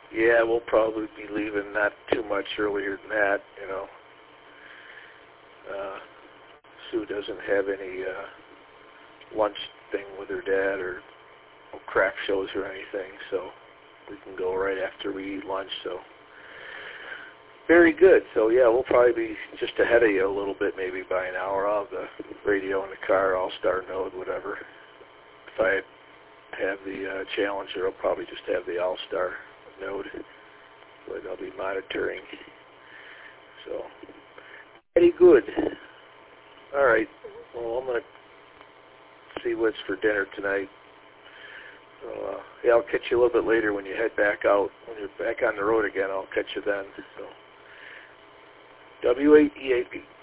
Yeah, we'll probably be leaving not too much earlier than that, you know. Sue doesn't have any lunch thing with her dad or craft shows or anything, so we can go right after we eat lunch, so very good. So yeah, we'll probably be just ahead of you a little bit, maybe by an hour. I'll have the radio in the car, All-Star node, whatever. If I have the Challenger, I'll probably just have the All-Star node, but I'll be monitoring. So, pretty good. All right. Well, I'm going to see what's for dinner tonight. So, yeah, I'll catch you a little bit later when you head back out. When you're back on the road again, I'll catch you then. So, W8EAP.